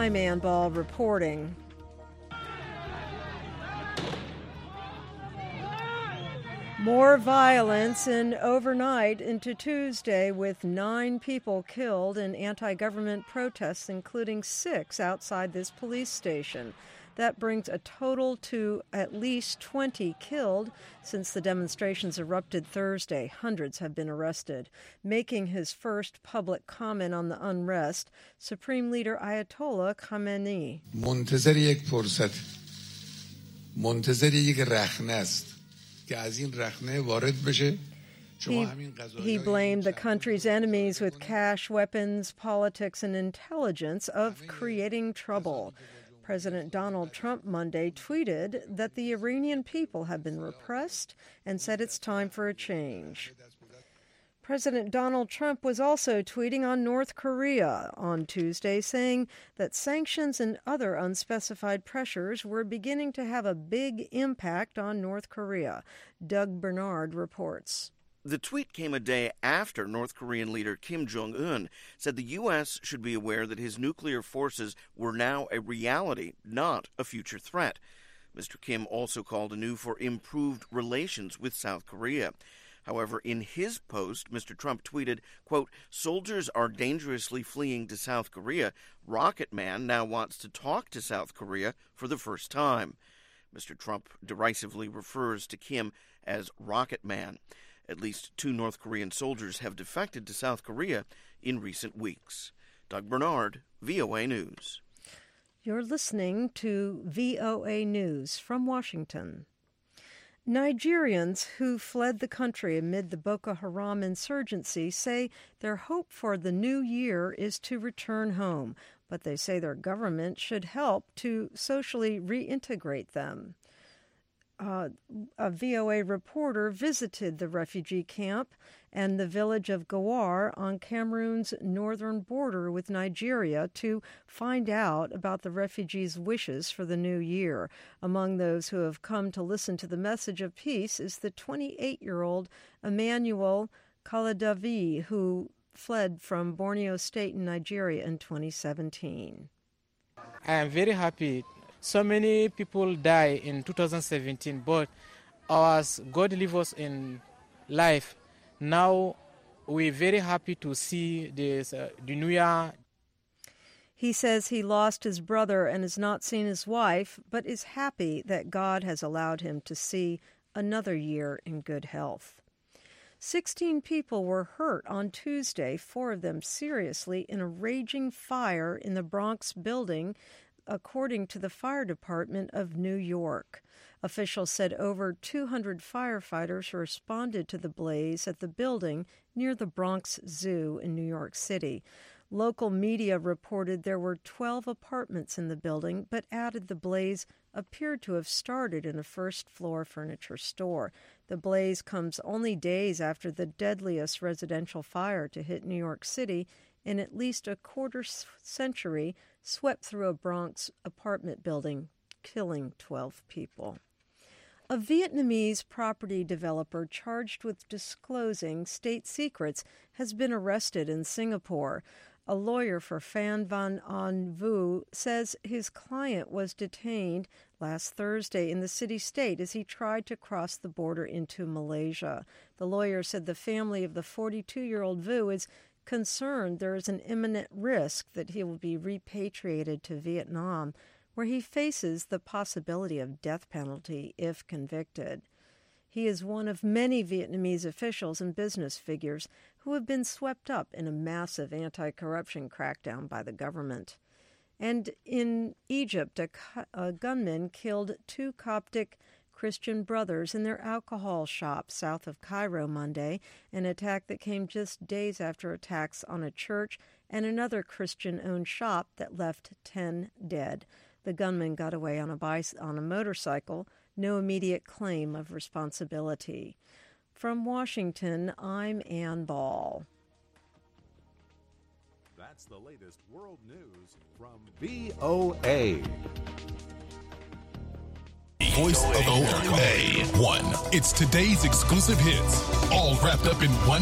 I'm Ann Ball reporting. More violence overnight into Tuesday, with 9 people killed in anti-government protests, including 6 outside this police station. That brings a total to at least 20 killed since the demonstrations erupted Thursday. Hundreds have been arrested. Making his first public comment on the unrest, Supreme Leader Ayatollah Khamenei. منتظر یک فرصت. منتظر یک رخنه است. He blamed the country's enemies with cash, weapons, politics, and intelligence of creating trouble. President Donald Trump Monday tweeted that the Iranian people have been repressed and said it's time for a change. President Donald Trump was also tweeting on North Korea on Tuesday, saying that sanctions and other unspecified pressures were beginning to have a big impact on North Korea. Doug Bernard reports. The tweet came a day after North Korean leader Kim Jong-un said the U.S. should be aware that his nuclear forces were now a reality, not a future threat. Mr. Kim also called anew for improved relations with South Korea. However, in his post, Mr. Trump tweeted, quote, "Soldiers are dangerously fleeing to South Korea. Rocket Man now wants to talk to South Korea for the first time." Mr. Trump derisively refers to Kim as Rocket Man. At least 2 North Korean soldiers have defected to South Korea in recent weeks. Doug Bernard, VOA News. You're listening to VOA News from Washington. Nigerians who fled the country amid the Boko Haram insurgency say their hope for the new year is to return home, but they say their government should help to socially reintegrate them. A VOA reporter visited the refugee camp and the village of Gawar on Cameroon's northern border with Nigeria to find out about the refugees' wishes for the new year. Among those who have come to listen to the message of peace is the 28-year-old Emmanuel Kaladavi, who fled from Borno State in Nigeria in 2017. I am very happy. So many people die in 2017, but as God leave us in life, now we're very happy to see the new year. He says he lost his brother and has not seen his wife, but is happy that God has allowed him to see another year in good health. 16 people were hurt on Tuesday, 4 of them seriously, in a raging fire in the Bronx building, according to the fire department of New York. Officials said over 200 firefighters responded to the blaze at the building near the Bronx Zoo in New York City. Local media reported there were 12 apartments in the building, but added the blaze appeared to have started in a first-floor furniture store. The blaze comes only days after the deadliest residential fire to hit New York City in at least a quarter century swept through a Bronx apartment building, killing 12 people. A Vietnamese property developer charged with disclosing state secrets has been arrested in Singapore. A lawyer for Phan Van An Vu says his client was detained last Thursday in the city-state as he tried to cross the border into Malaysia. The lawyer said the family of the 42-year-old Vu is concerned there is an imminent risk that he will be repatriated to Vietnam, where he faces the possibility of death penalty if convicted. He is one of many Vietnamese officials and business figures who have been swept up in a massive anti-corruption crackdown by the government. And in Egypt, a gunman killed 2 Coptic Christian brothers in their alcohol shop south of Cairo Monday, an attack that came just days after attacks on a church and another Christian-owned shop that left 10 dead. The gunman got away on a motorcycle, no immediate claim of responsibility. From Washington, I'm Ann Ball. That's the latest world news from VOA. Voice of OA1. It's today's exclusive hits, all wrapped up in one